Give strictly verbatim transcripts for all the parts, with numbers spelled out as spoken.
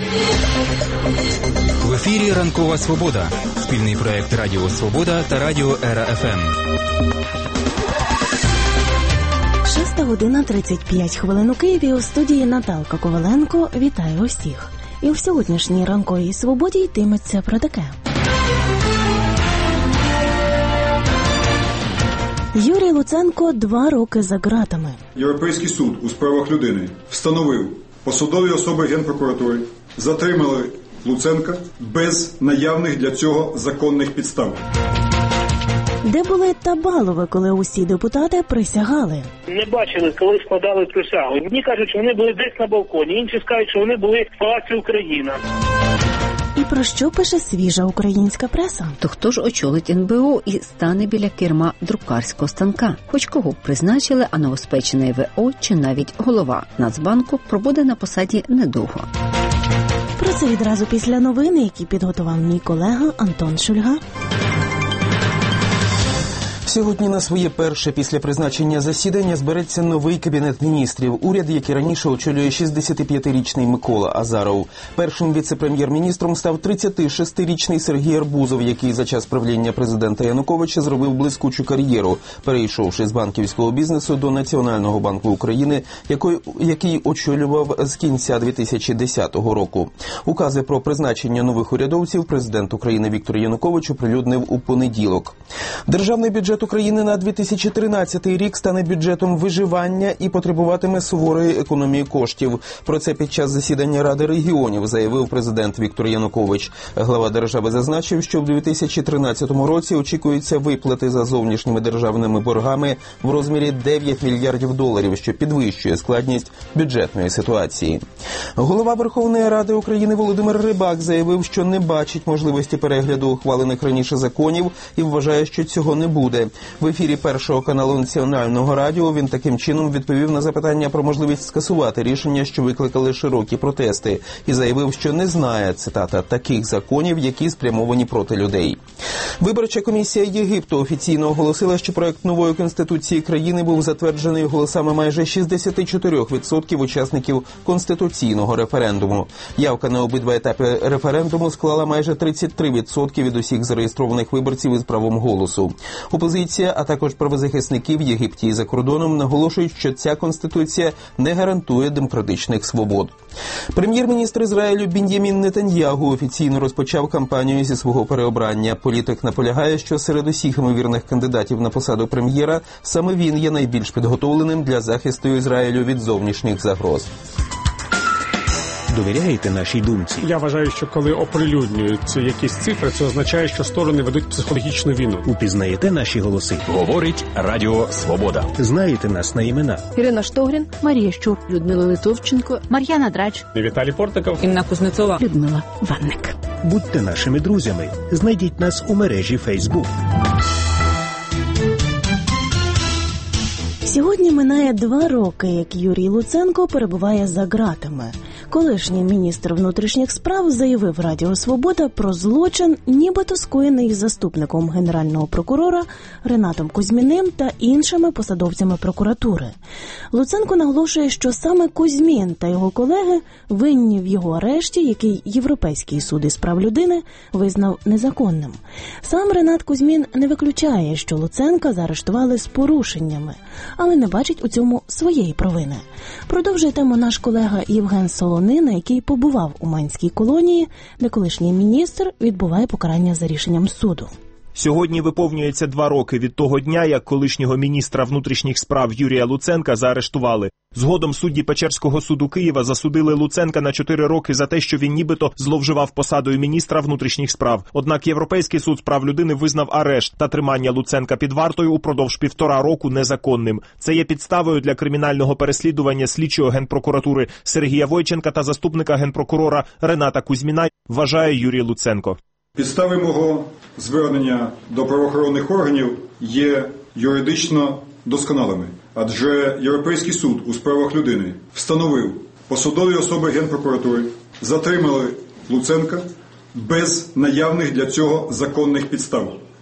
В ефірі «Ранкова Свобода» – спільний проєкт Радіо Свобода та Радіо Ера еф ем. шоста година тридцять п'ять хвилин у Києві. У студії Наталка Коваленко. Вітаю усіх. І в сьогоднішній «Ранковій Свободі» йтиметься про таке. Юрій Луценко два роки за ґратами. Європейський суд у справах людини встановив посадові особи Генпрокуратури затримали Луценка без наявних для цього законних підстав. Де були Табалови, коли усі депутати присягали? Не бачили, коли складали присягу. Мені кажуть, що вони були десь на балконі, інші скажуть, що вони були в Палаці Україна. І про що пише свіжа українська преса? То хто ж очолить ен бе о і стане біля керма друкарського станка? Хоч кого б призначили, а новоспечений ве о чи навіть голова Нацбанку пробуде на посаді недовго. Про це відразу після новини, які підготував мій колега Антон Шульга. Сьогодні на своє перше після призначення засідання збереться новий Кабінет міністрів. Уряд, який раніше очолює шістдесятип'ятирічний Микола Азаров. Першим віце-прем'єр-міністром став тридцятишестирічний Сергій Арбузов, який за час правління президента Януковича зробив блискучу кар'єру, перейшовши з банківського бізнесу до Національного банку України, який, який очолював з кінця дві тисячі десятого року. Укази про призначення нових урядовців президент України Віктор Янукович оприлюднив у понеділок. Державний бюджет України на дві тисячі тринадцятий рік стане бюджетом виживання і потребуватиме суворої економії коштів. Про це під час засідання Ради регіонів заявив президент Віктор Янукович. Глава держави зазначив, що в дві тисячі тринадцятому році очікуються виплати за зовнішніми державними боргами в розмірі дев'ять мільярдів доларів, що підвищує складність бюджетної ситуації. Голова Верховної Ради України Володимир Рибак заявив, що не бачить можливості перегляду ухвалених раніше законів і вважає, що цього не буде. В ефірі Першого каналу Національного радіо він таким чином відповів на запитання про можливість скасувати рішення, що викликали широкі протести, і заявив, що не знає, цитата, таких законів, які спрямовані проти людей. Виборча комісія Єгипту офіційно оголосила, що проект нової конституції країни був затверджений голосами майже шістдесят чотири відсотки учасників конституційного референдуму. Явка на обидва етапи референдуму склала майже тридцять три відсотки від усіх зареєстрованих виборців із правом голосу. Опозиція, а також правозахисники в Єгипті і за кордоном наголошують, що ця конституція не гарантує демократичних свобод. Прем'єр-міністр Ізраїлю Бін'ямін Нетаньягу офіційно розпочав кампанію зі свого переобрання. Політик наполягає, що серед усіх ймовірних кандидатів на посаду прем'єра саме він є найбільш підготовленим для захисту Ізраїлю від зовнішніх загроз. Довіряєте нашій думці? Я вважаю, що коли оприлюднюються якісь цифри, це означає, що сторони ведуть психологічну війну. Упізнаєте наші голоси? Говорить Радіо Свобода. Знаєте нас на імена? Ірина Штогрін, Марія Щур, Людмила Литовченко, Мар'яна Драч, Віталій Портников, Інна Кузнецова, Людмила Ванник. Будьте нашими друзями. Знайдіть нас у мережі Фейсбук. Сьогодні минає два роки, як Юрій Луценко перебуває за ґратами. Колишній міністр внутрішніх справ заявив Радіо Свобода про злочин, нібито скоєний заступником генерального прокурора Ренатом Кузьміним та іншими посадовцями прокуратури. Луценко наголошує, що саме Кузьмін та його колеги винні в його арешті, який Європейський суд із прав людини визнав незаконним. Сам Ренат Кузьмін не виключає, що Луценка заарештували з порушеннями, але не бачить у цьому своєї провини. Продовжує тему наш колега Євген Солонина, який побував у Манській колонії, де колишній міністр відбуває покарання за рішенням суду. Сьогодні виповнюється два роки від того дня, як колишнього міністра внутрішніх справ Юрія Луценка заарештували. Згодом судді Печерського суду Києва засудили Луценка на чотири роки за те, що він нібито зловживав посадою міністра внутрішніх справ. Однак Європейський суд з прав людини визнав арешт та тримання Луценка під вартою упродовж півтора року незаконним. Це є підставою для кримінального переслідування слідчого Генпрокуратури Сергія Войченка та заступника Генпрокурора Рената Кузьміна, вважає Юрій Луценко. Підстави мого звернення до правоохоронних органів є юридично досконалими, адже Європейський суд у справах людини встановив, посадові особи Генпрокуратури затримали Луценка без наявних для цього законних підстав.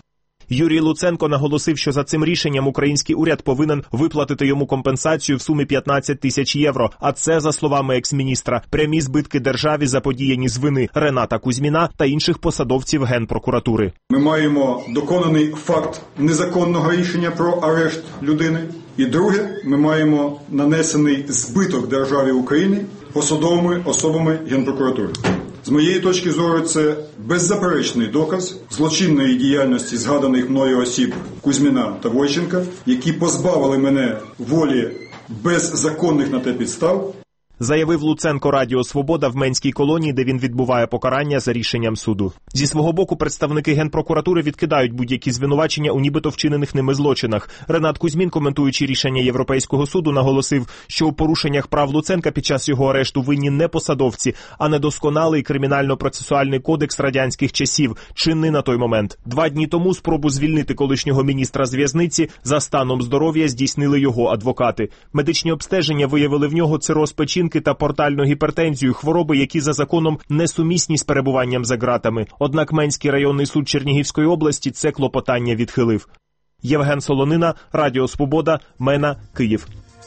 Юрій Луценко наголосив, що за цим рішенням український уряд повинен виплатити йому компенсацію в сумі п'ятнадцять тисяч євро. А це, за словами екс-міністра, прямі збитки державі, заподіяні з вини Рената Кузьміна та інших посадовців Генпрокуратури. Ми маємо доконаний факт незаконного рішення про арешт людини. І друге, ми маємо нанесений збиток державі України посадовими особами Генпрокуратури. З моєї точки зору, це беззаперечний доказ злочинної діяльності згаданих мною осіб Кузьміна та Войченка, які позбавили мене волі без законних на те підстав. Заявив Луценко Радіо Свобода в Менській колонії, де він відбуває покарання за рішенням суду. Зі свого боку, представники Генпрокуратури відкидають будь-які звинувачення у нібито вчинених ними злочинах. Ренат Кузьмін, коментуючи рішення Європейського суду, наголосив, що у порушеннях прав Луценка під час його арешту винні не посадовці, а недосконалий кримінально-процесуальний кодекс радянських часів, чинний на той момент. Два дні тому спробу звільнити колишнього міністра з в'язниці за станом здоров'я здійснили його адвокати. Медичні обстеження виявили в нього цироз печінки та портальну гіпертензію, хвороби, які за законом несумісні з перебуванням за ґратами. Однак Менський районний суд Чернігівської області це клопотання відхилив. Євген Солонина, Радіо Свобода, Мена, Київ.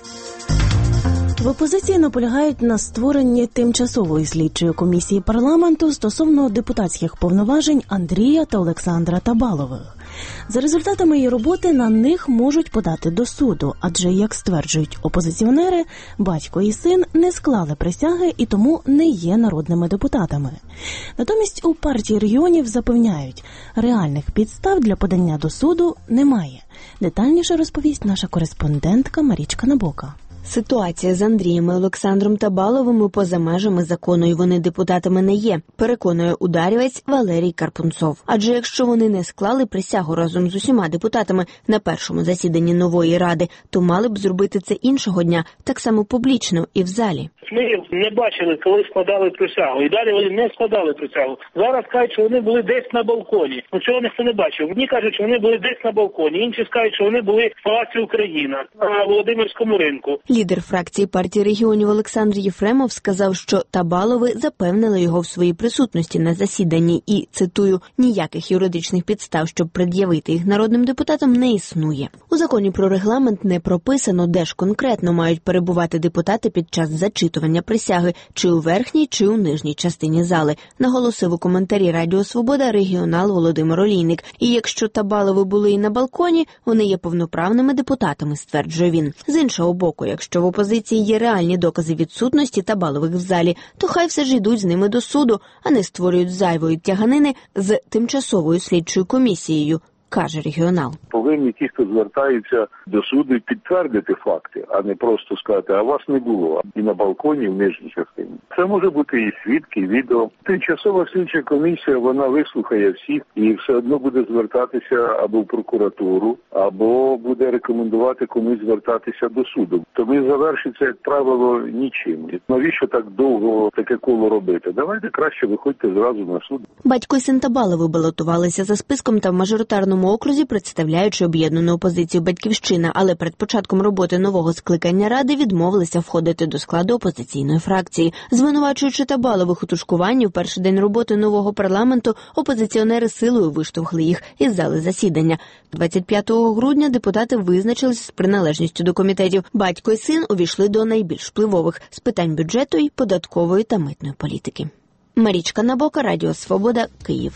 В опозиції наполягають на створенні тимчасової слідчої комісії парламенту стосовно депутатських повноважень Андрія та Олександра Табалових. За результатами її роботи на них можуть подати до суду, адже, як стверджують опозиціонери, батько і син не склали присяги і тому не є народними депутатами. Натомість у партії регіонів запевняють, реальних підстав для подання до суду немає. Детальніше розповість наша кореспондентка Марічка Набока. Ситуація з Андрієм і Олександром Табаловими поза межами закону, і вони депутатами не є, переконує ударівець Валерій Карпунцов. Адже якщо вони не склали присягу разом з усіма депутатами на першому засіданні нової ради, то мали б зробити це іншого дня, так само публічно і в залі. Ми не бачили, коли складали присягу, і далі вони не складали присягу. Зараз кажуть, що вони були десь на балконі. Ну цього ніхто не бачив. Одні кажуть, що вони були десь на балконі, інші скажуть, що вони були в Палаці Україна на Володимирському ринку. Лідер фракції партії регіонів Олександр Єфремов сказав, що Табалови запевнили його в своїй присутності на засіданні і, цитую, «ніяких юридичних підстав, щоб пред'явити їх народним депутатам, не існує». У законі про регламент не прописано, де ж конкретно мають перебувати депутати під час зачитування присяги, чи у верхній, чи у нижній частині зали, наголосив у коментарі Радіо Свобода регіонал Володимир Олійник. І якщо Табалови були і на балконі, вони є повноправними депутатами, стверджує він. З іншого боку, якщо в опозиції є реальні докази відсутності Табалових в залі, то хай все ж йдуть з ними до суду, а не створюють зайвої тяганини з тимчасовою слідчою комісією, каже регіонал. Повинні ті, хто звертаються до суду, підтвердити факти, а не просто сказати, а вас не було і на балконі, і в нижній частині. Це може бути і свідки, і відео. Тимчасова слідча комісія, вона вислухає всіх і все одно буде звертатися або в прокуратуру, або буде рекомендувати комусь звертатися до суду. Тобі завершиться, як правило, нічим. Навіщо так довго таке коло робити? Давайте краще виходьте зразу на суд. Батько і син Табалови балотувалися за списком та в мажоритарному окрузі, представляючи об'єднану опозицію «Батьківщина», але перед початком роботи нового скликання Ради відмовилися входити до складу опозиційної фракції. Звинувачуючи Табалових у тушкуванні, в перший день роботи нового парламенту опозиціонери силою виштовхли їх із зали засідання. двадцять п'ятого грудня депутати визначились з приналежністю до комітетів. Батько і син увійшли до найбільш впливових з питань бюджету і податкової та митної політики. Марічка Набока, Радіо Свобода, Київ.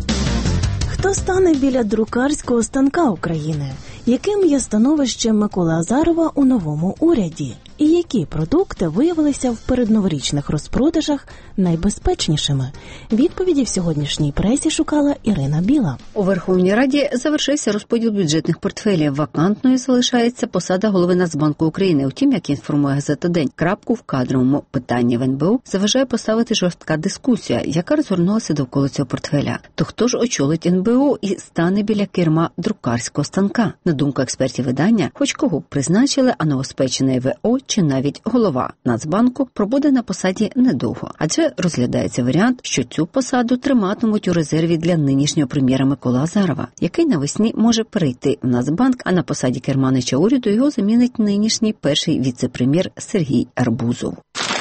Хто стане біля друкарського станка України? Яким є становище Миколи Азарова у новому уряді? І які продукти виявилися в передноворічних розпродажах найбезпечнішими? Відповіді в сьогоднішній пресі шукала Ірина Біла. У Верховній Раді завершився розподіл бюджетних портфелів. Вакантною залишається посада голови Нацбанку України. Утім, як інформує газета «День», крапку в кадровому питанні в ен бе у заважає поставити жорстка дискусія, яка розгорнулася довкола цього портфеля. То хто ж очолить ен бе у і стане біля керма друкарського станка? На думку експертів видання, хоч кого б призначили, а новоспечений ве о чи навіть голова Нацбанку пробуде на посаді недовго. Адже розглядається варіант, що цю посаду триматимуть у резерві для нинішнього прем'єра Миколи Азарова, який навесні може перейти в Нацбанк, а на посаді керманича уряду його замінить нинішній перший віце-прем'єр Сергій Арбузов.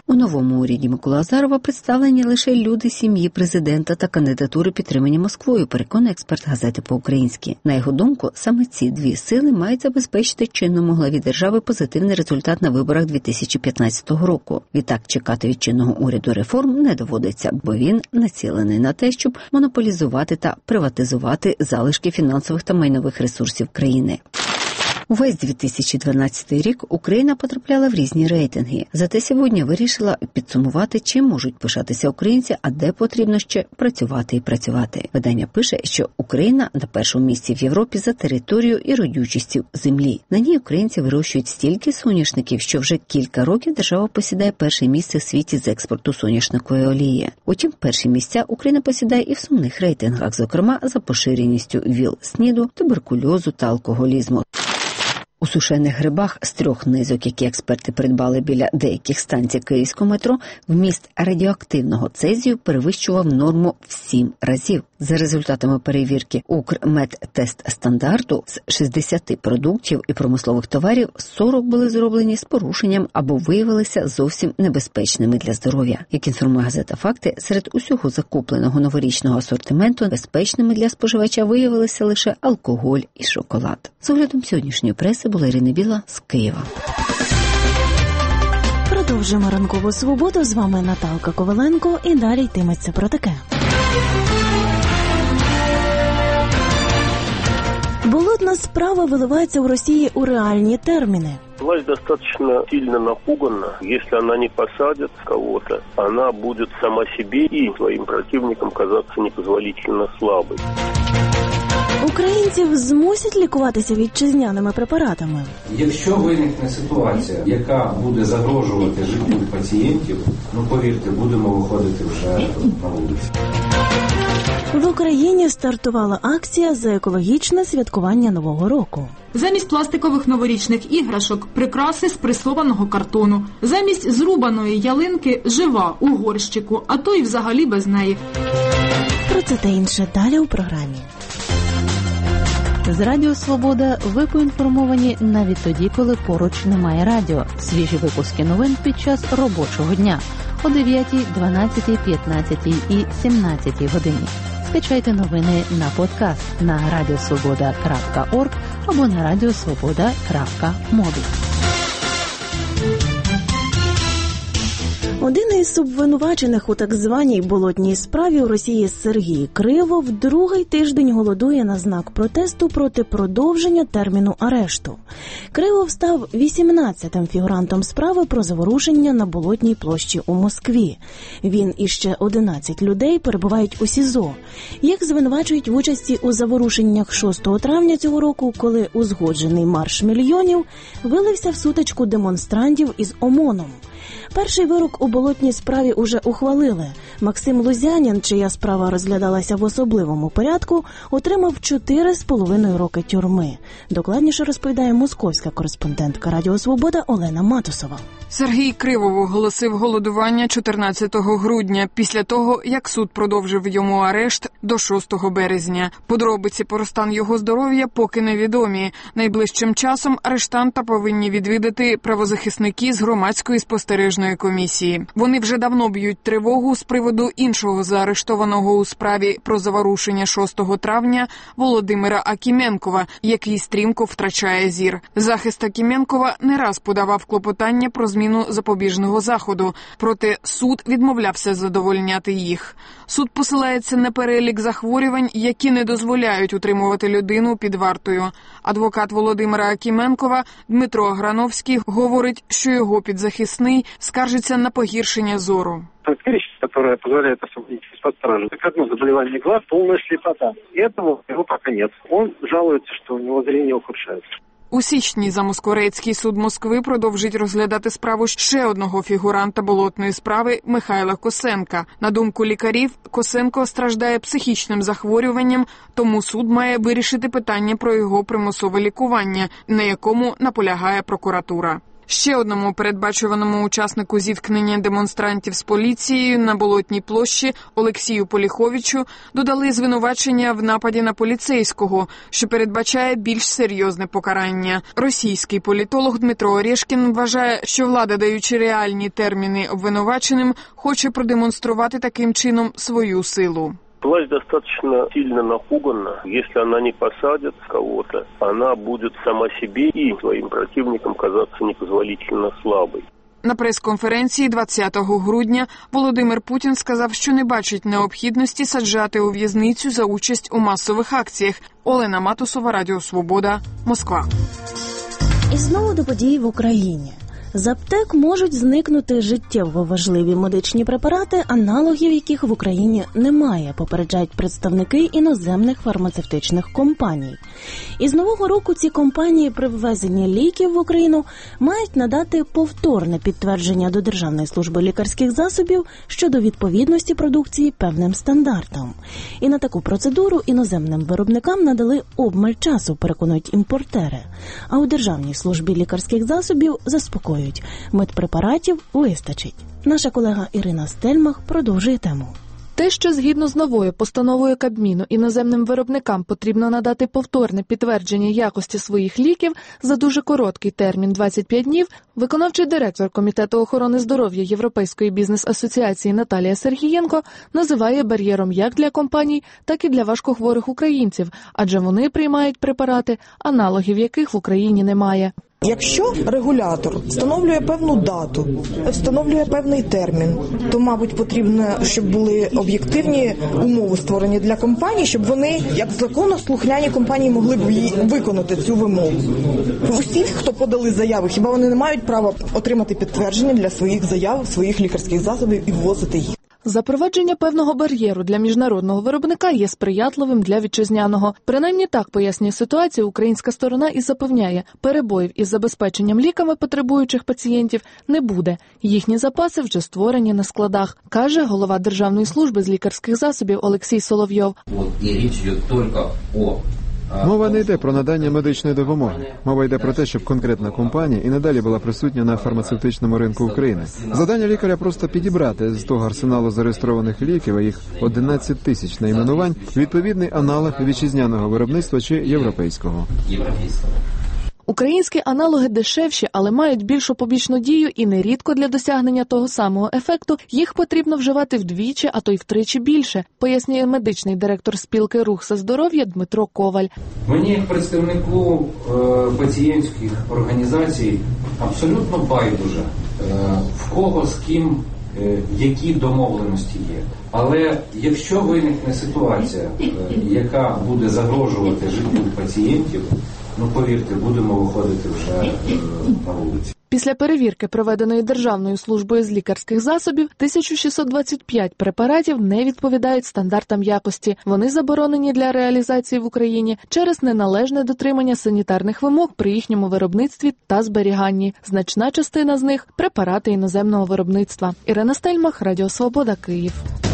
У новому уряді Миколи Азарова представлені лише люди сім'ї президента та кандидатури, підтримані Москвою, переконує експерт газети «По-українськи». На його думку, саме ці дві сили мають забезпечити чинному главі держави позитивний результат на виборах дві тисячі п'ятнадцятого року. Відтак, чекати від чинного уряду реформ не доводиться, бо він націлений на те, щоб монополізувати та приватизувати залишки фінансових та майнових ресурсів країни. Увесь дві тисячі дванадцятий рік Україна потрапляла в різні рейтинги. Зате сьогодні вирішила підсумувати, чим можуть пишатися українці, а де потрібно ще працювати і працювати. Видання пише, що Україна на першому місці в Європі за територію і родючістю землі. На ній українці вирощують стільки соняшників, що вже кілька років держава посідає перше місце в світі з експорту соняшникової олії. Утім, перші місця Україна посідає і в сумних рейтингах, зокрема за поширеністю ВІЛ-СНІДу, туберкульозу та алкоголізму. У сушених грибах з трьох низок, які експерти придбали біля деяких станцій київського метро, вміст радіоактивного цезію перевищував норму в сім разів. За результатами перевірки Укрмедтестстандарту з шістдесят продуктів і промислових товарів сорок були зроблені з порушенням або виявилися зовсім небезпечними для здоров'я. Як інформує газета «Факти», серед усього закупленого новорічного асортименту безпечними для споживача виявилися лише алкоголь і шоколад. З оглядом сьогоднішньої преси була Ірина Біла з Києва. Продовжуємо ранкову свободу. З вами Наталка Коваленко і далі йтиметься про таке. Болотна справа выливается в России у реальні термины. Власть достаточно сильно напугана. Если она не посадит кого-то, она будет сама себе и своим противникам казаться непозволительно слабой. Українців змусять лікуватися вітчизняними препаратами. Якщо виникне ситуація, яка буде загрожувати життю пацієнтів, ну повірте, будемо виходити вже на вулицю. В Україні стартувала акція за екологічне святкування Нового року. Замість пластикових новорічних іграшок – прикраси з пресованого картону. Замість зрубаної ялинки – жива у горщику, а то й взагалі без неї. Про це та інше далі у програмі. З Радіо Свобода ви поінформовані навіть тоді, коли поруч немає радіо. Свіжі випуски новин під час робочого дня о дев'ятій, дванадцятій, п'ятнадцятій і сімнадцятій годині. Скачайте новини на подкаст на радіосвобода крапка орг або на радіосвобода крапка мобі. Один із обвинувачених у так званій болотній справі у Росії Сергій Кривов другий тиждень голодує на знак протесту проти продовження терміну арешту. Кривов став вісімнадцятим фігурантом справи про заворушення на Болотній площі у Москві. Він і ще одинадцять людей перебувають у СІЗО. Їх звинувачують в участі у заворушеннях шостого травня цього року, коли узгоджений марш мільйонів вилився в сутичку демонстрантів із ОМОНом. Перший вирок у болотній справі уже ухвалили. Максим Лузянін, чия справа розглядалася в особливому порядку, отримав чотири з половиною роки тюрми. Докладніше розповідає московська кореспондентка Радіо Свобода Олена Матусова. Сергій Кривов оголосив голодування чотирнадцятого грудня, після того, як суд продовжив йому арешт до шостого березня. Подробиці про стан його здоров'я поки невідомі. Найближчим часом арештанта повинні відвідати правозахисники з громадської спостережної комісії. Вони вже давно б'ють тривогу з приводу іншого заарештованого у справі про заворушення шостого травня Володимира Акіменкова, який стрімко втрачає зір. Захист Акіменкова не раз подавав клопотання про зміну запобіжного заходу, проте суд відмовлявся задовольняти їх. Суд посилається на перелік захворювань, які не дозволяють утримувати людину під вартою. Адвокат Володимира Акіменкова Дмитро Аграновський говорить, що його підзахисний скаржиться на погіршення зору. Зрение, которое позволяет освободить из-под стражи. Так одно заболевание глаз, полная слепота. Этого у него пока нет. Он жалуется, что у него зрение ухудшается. У січні Замоскворецький суд Москви продовжить розглядати справу ще одного фігуранта болотної справи Михайла Косенка. На думку лікарів, Косенко страждає психічним захворюванням, тому суд має вирішити питання про його примусове лікування, на якому наполягає прокуратура. Ще одному передбачуваному учаснику зіткнення демонстрантів з поліцією на Болотній площі Олексію Поліховичу додали звинувачення в нападі на поліцейського, що передбачає більш серйозне покарання. Російський політолог Дмитро Орешкін вважає, що влада, даючи реальні терміни обвинуваченим, хоче продемонструвати таким чином свою силу. Власть достаточно сильно напугана. Если она не посадит кого-то, она будет сама себе и своим противникам казаться непозволительно слабой. На прес-конференції двадцятого грудня Володимир Путін сказав, що не бачить необхідності саджати у в'язницю за участь у масових акціях. Олена Матусова, Радіо Свобода, Москва. І знову до подій в Україні. З аптек можуть зникнути життєво важливі медичні препарати, аналогів яких в Україні немає, попереджають представники іноземних фармацевтичних компаній. І з нового року ці компанії при ввезенні ліків в Україну мають надати повторне підтвердження до Державної служби лікарських засобів щодо відповідності продукції певним стандартам. І на таку процедуру іноземним виробникам надали обмаль часу, переконують імпортери. А у Державній службі лікарських засобів заспокоюють. Медпрепаратів вистачить. Наша колега Ірина Стельмах продовжує тему. Те, що згідно з новою постановою Кабміну іноземним виробникам потрібно надати повторне підтвердження якості своїх ліків за дуже короткий термін – двадцять п'ять днів, виконавчий директор Комітету охорони здоров'я Європейської бізнес-асоціації Наталія Сергієнко називає бар'єром як для компаній, так і для важкохворих українців, адже вони приймають препарати, аналогів яких в Україні немає. Якщо регулятор встановлює певну дату, встановлює певний термін, то, мабуть, потрібно, щоб були об'єктивні умови створені для компаній, щоб вони, як законослухняні компанії, могли б її виконати цю вимогу. Усі, хто подали заяви, хіба вони не мають права отримати підтвердження для своїх заяв, своїх лікарських засобів і ввозити їх? Запровадження певного бар'єру для міжнародного виробника є сприятливим для вітчизняного. Принаймні так пояснює ситуацію українська сторона і запевняє, перебоїв із забезпеченням ліками потребуючих пацієнтів не буде. Їхні запаси вже створені на складах, каже голова Державної служби з лікарських засобів Олексій Соловйов. От, і річ йде тільки о Мова не йде про надання медичної допомоги. Мова йде про те, щоб конкретна компанія і надалі була присутня на фармацевтичному ринку України. Завдання лікаря просто підібрати з того арсеналу зареєстрованих ліків, а їх одинадцять тисяч найменувань, відповідний аналог вітчизняного виробництва чи європейського. Українські аналоги дешевші, але мають більшу побічну дію і нерідко для досягнення того самого ефекту їх потрібно вживати вдвічі, а то й втричі більше, пояснює медичний директор спілки «Рух за здоров'я» Дмитро Коваль. Мені, як представнику е, пацієнтських організацій, абсолютно байдуже, е, в кого, з ким, е, які домовленості є. Але якщо виникне ситуація, е, яка буде загрожувати життю пацієнтів, ну, повірте, будемо виходити вже е, на вулиці. Після перевірки, проведеної Державною службою з лікарських засобів, тисяча шістсот двадцять п'ять препаратів не відповідають стандартам якості. Вони заборонені для реалізації в Україні через неналежне дотримання санітарних вимог при їхньому виробництві та зберіганні. Значна частина з них – препарати іноземного виробництва. Ірина Стельмах, Радіо Свобода, Київ.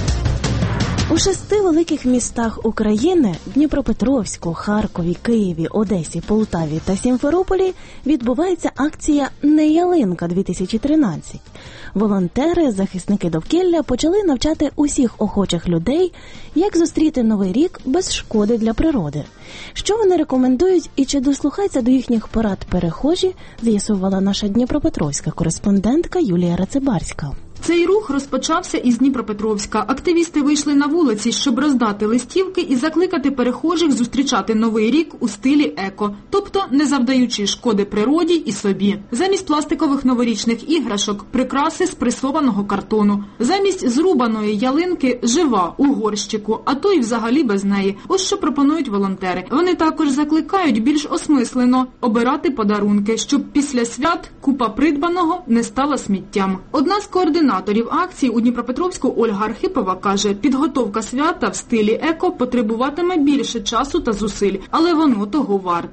У шести великих містах України – Дніпропетровську, Харкові, Києві, Одесі, Полтаві та Сімферополі – відбувається акція «Не ялинка-дві тисячі тринадцять». Волонтери, захисники довкілля почали навчати усіх охочих людей, як зустріти Новий рік без шкоди для природи. Що вони рекомендують і чи дослухаються до їхніх порад перехожі, з'ясувала наша дніпропетровська кореспондентка Юлія Рацибарська. Цей рух розпочався із Дніпропетровська. Активісти вийшли на вулиці, щоб роздати листівки і закликати перехожих зустрічати Новий рік у стилі еко, тобто не завдаючи шкоди природі і собі. Замість пластикових новорічних іграшок – прикраси з пресованого картону. Замість зрубаної ялинки – жива у горщику, а то й взагалі без неї. Ось що пропонують волонтери. Вони також закликають більш осмислено обирати подарунки, щоб після свят купа придбаного не стала сміттям. Одна з координаторів акції у Дніпропетровську Ольга Архипова каже, підготовка свята в стилі еко потребуватиме більше часу та зусиль, але воно того варте.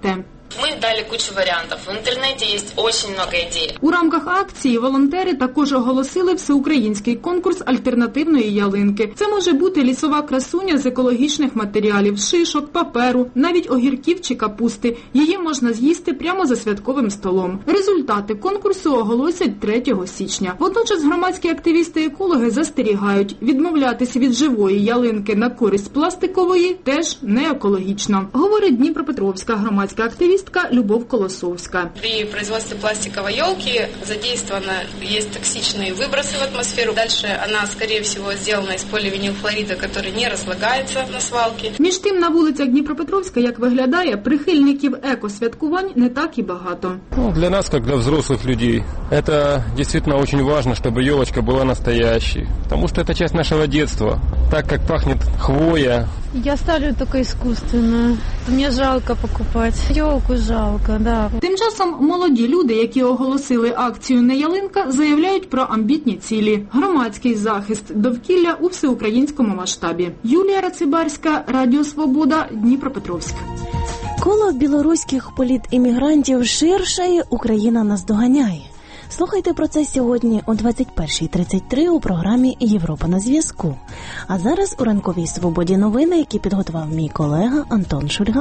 Мы дали кучу вариантов. В интернете есть очень много идей. У рамках акції волонтери також оголосили всеукраїнський конкурс альтернативної ялинки. Це може бути лісова красуня з екологічних матеріалів, шишок, паперу, навіть огірків чи капусти. Її можна з'їсти прямо за святковим столом. Результати конкурсу оголосять третього січня. Водночас громадські активісти-екологи застерігають, відмовлятися від живої ялинки на користь пластикової теж не екологічно. Говорить дніпропетровська громадська активістка Любов Колосовська. При производстве пластиковой елки задействовано есть токсичные выбросы в атмосферу. Дальше она, скорее всего, сделана из поливинилхлорида, который не разлагается на свалке. Між тим, на вулицях Дніпропетровська, як виглядає, прихильників екосвяткувань не так і багато. Ну, для нас, как для взрослых людей, это действительно очень важно, чтобы елочка была настоящей. Потому что это часть нашего детства. Так как пахнет хвоя. Я ставлю только искусственно. Мне жалко покупать. Елку жалко, да. Тим часом молоді люди, які оголосили акцію «Не ялинка», заявляють про амбітні цілі. Громадський захист довкілля у всеукраїнському масштабі. Юлія Рацибарська, Радіо Свобода, Дніпропетровськ. Коло білоруських політіммігрантів ширшає, Україна наздоганяє. Слухайте про це сьогодні о двадцять першій тридцять три у програмі «Європа на зв'язку». А зараз у ранковій свободі новини, які підготував мій колега Антон Шульга.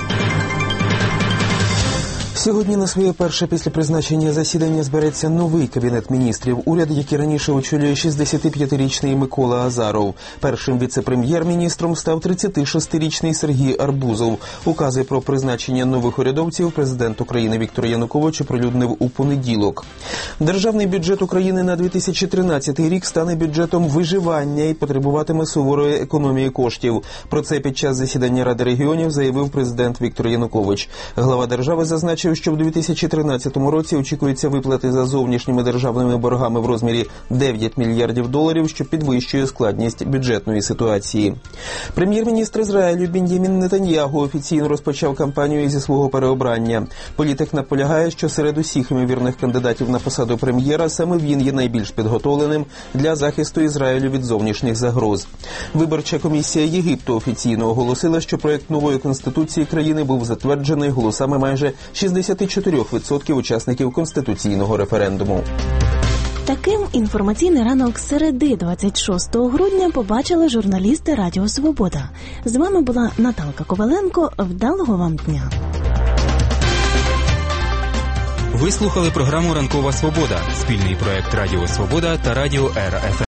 Сьогодні на своє перше після призначення засідання збереться новий Кабінет міністрів. Уряд, який раніше очолює шістдесятип'ятирічний Микола Азаров. Першим віце-прем'єр-міністром став тридцятишестирічний Сергій Арбузов. Укази про призначення нових урядовців президент України Віктор Янукович оприлюднив у понеділок. Державний бюджет України на дві тисячі тринадцятий рік стане бюджетом виживання і потребуватиме суворої економії коштів. Про це під час засідання Ради регіонів заявив президент Віктор Янукович. Глава держави зазначив, що в дві тисячі тринадцятому році очікується виплати за зовнішніми державними боргами в розмірі дев'ять мільярдів доларів, що підвищує складність бюджетної ситуації. Прем'єр-міністр Ізраїлю Бен'ямін Нетаньягу офіційно розпочав кампанію зі свого переобрання. Політик наполягає, що серед усіх ймовірних кандидатів на посаду прем'єра саме він є найбільш підготовленим для захисту Ізраїлю від зовнішніх загроз. Виборча комісія Єгипту офіційно оголосила, що проект нової конституції країни був затверджений голосами майже шістдесят чотири відсотки учасників конституційного референдуму. Таким інформаційний ранок середи двадцять шостого грудня побачили журналісти Радіо Свобода. З вами була Наталка Коваленко. Вдалого вам дня. Ви слухали програму «Ранкова свобода» – спільний проект Радіо Свобода та Радіо Ера еф ем.